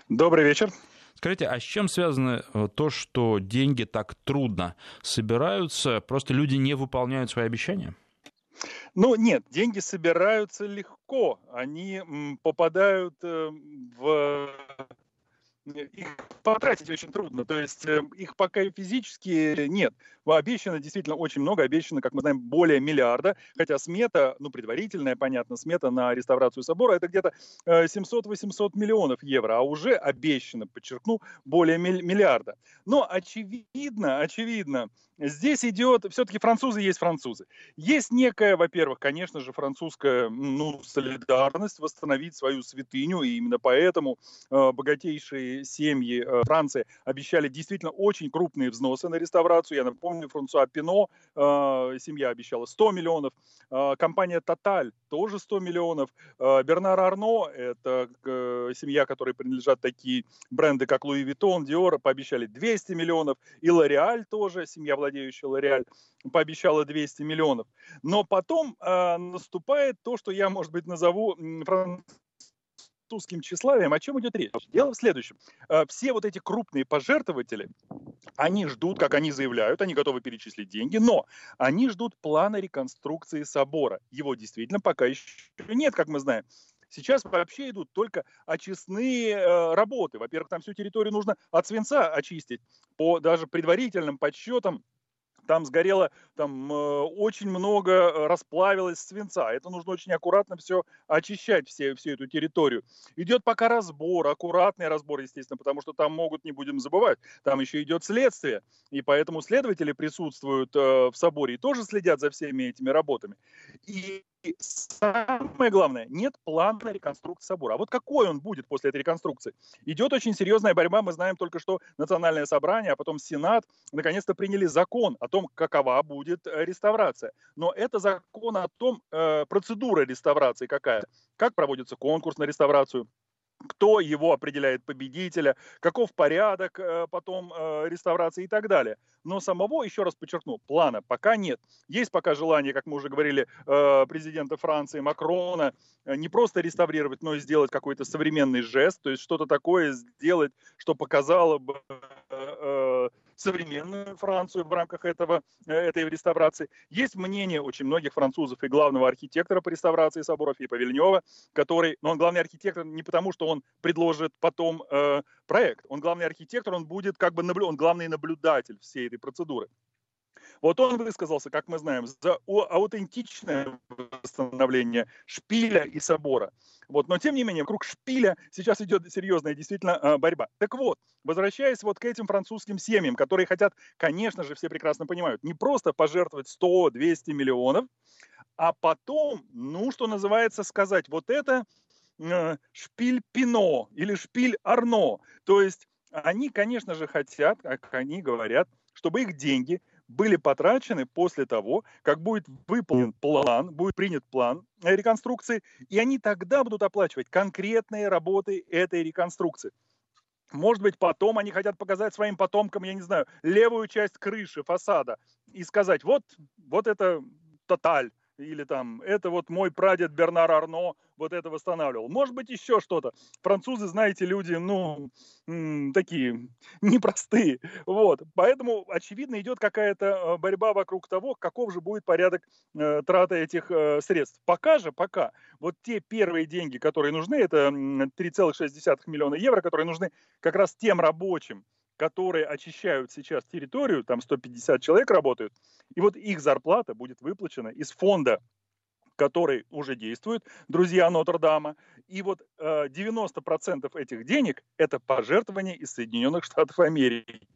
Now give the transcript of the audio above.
Добрый вечер. Скажите, а с чем связано то, что деньги так трудно собираются? Просто люди не выполняют свои обещания? Ну, нет, деньги собираются легко. Они попадают в их потратить очень трудно, то есть их пока и физически нет. Обещано действительно очень много, обещано, как мы знаем, более миллиарда, хотя смета, ну, предварительная, понятно, смета на реставрацию собора, это где-то 700-800 миллионов евро, а уже обещано, подчеркну, более миллиарда. Но очевидно, здесь идет, все-таки французы есть французы. Есть некая, во-первых, конечно же, французская, ну, солидарность, восстановить свою святыню, и именно поэтому богатейшие семьи Франции обещали действительно очень крупные взносы на реставрацию. Я напомню, Франсуа Пино, семья обещала 100 миллионов, компания Total тоже 100 миллионов, Бернар Арно, это семья, которой принадлежат такие бренды, как Луи Виттон, Диор, пообещали 200 миллионов, и L'Oréal тоже, семья, владеющая L'Oréal, пообещала 200 миллионов. Но потом наступает то, что я, может быть, назову французским тщеславием. О чем идет речь? Дело в следующем. Все вот эти крупные пожертвователи, они ждут, как они заявляют, они готовы перечислить деньги, но они ждут плана реконструкции собора. Его действительно пока еще нет, как мы знаем. Сейчас вообще идут только очистные работы. Во-первых, там всю территорию нужно от свинца очистить. По даже предварительным подсчетам, там сгорело, там очень много расплавилось свинца. Это нужно очень аккуратно все очищать, всю эту территорию. Идет пока разбор, аккуратный разбор, естественно, потому что там могут, не будем забывать, там еще идет следствие. И поэтому следователи присутствуют в соборе и тоже следят за всеми этими работами. И самое главное, нет плана реконструкции собора. А вот какой он будет после этой реконструкции? Идет очень серьезная борьба. Мы знаем только, что Национальное собрание, а потом Сенат наконец-то приняли закон о том, какова будет реставрация. Но это закон о том, процедура реставрации какая. Как проводится конкурс на реставрацию, кто его определяет победителя, каков порядок потом реставрации и так далее. Но самого, еще раз подчеркну, плана пока нет. Есть пока желание, как мы уже говорили, президента Франции Макрона не просто реставрировать, но и сделать какой-то современный жест, то есть что-то такое сделать, что показало бы современную Францию в рамках этой реставрации. Есть мнение очень многих французов и главного архитектора по реставрации соборов Филиппа Вильнёва, который, но он главный архитектор не потому, что он предложит потом проект. Он главный архитектор, он будет как бы он главный наблюдатель всей этой процедуры. Вот он высказался, как мы знаем, за аутентичное восстановление шпиля и собора. Вот. Но, тем не менее, вокруг шпиля сейчас идет серьезная действительно борьба. Так вот, возвращаясь вот к этим французским семьям, которые хотят, конечно же, все прекрасно понимают, не просто пожертвовать 100-200 миллионов, а потом, ну, что называется, сказать, вот это шпиль Пино или шпиль Арно. То есть они, конечно же, хотят, как они говорят, чтобы их деньги были потрачены после того, как будет выполнен план, будет принят план реконструкции, и они тогда будут оплачивать конкретные работы этой реконструкции. Может быть, потом они хотят показать своим потомкам, я не знаю, левую часть крыши, фасада, и сказать, вот это Тоталь, или там, это вот мой прадед Бернар Арно вот это восстанавливал. Может быть, еще что-то. Французы, знаете, люди, ну, такие непростые. Вот. Поэтому, очевидно, идет какая-то борьба вокруг того, каков же будет порядок траты этих средств. Пока, вот те первые деньги, которые нужны, это 3,6 миллиона евро, которые нужны как раз тем рабочим, которые очищают сейчас территорию, там 150 человек работают, и вот их зарплата будет выплачена из фонда, который уже действует, друзья Нотр-Дама. И вот 90% этих денег – это пожертвования из Соединенных Штатов Америки.